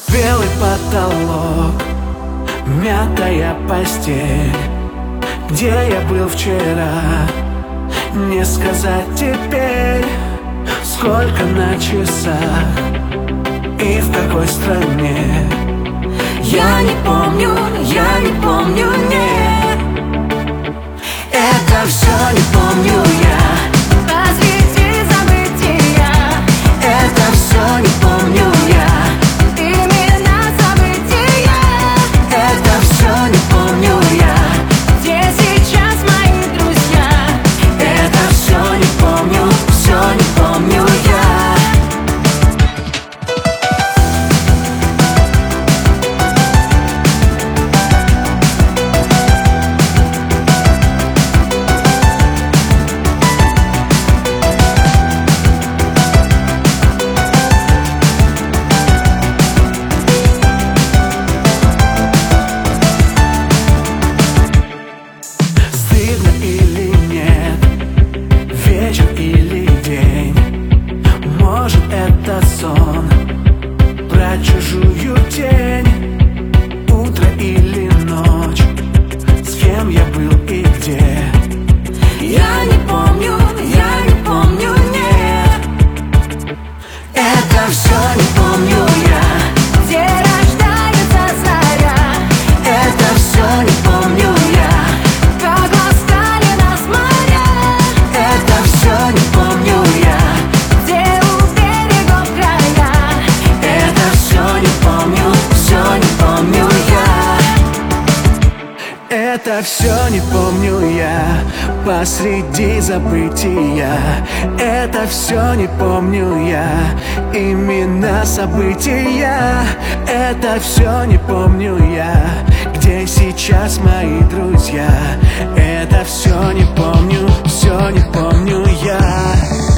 Белый потолок, мятая постель. Где я был вчера, не сказать теперь. Сколько на часах и в какой стране, я не помню, нет. Это все не помню я. Посреди забытия. Это все не помню я. Имена события. Это все не помню я. Где сейчас мои друзья? Это все не помню я. Или нет, вечер или день, может это сон про чужую тень. Утро или ночь, с кем я был и где, я не помню, нет. Это все не помню я. Где рождается заря? Это все не помню я. Как восстали нас моря? Это все не помню я. Где у берегов края? Это все не помню я. Это все не помню я. Посреди забытия. Это все не помню я. Имена события. Это все не помню я. Где сейчас мои друзья? Это все не помню я.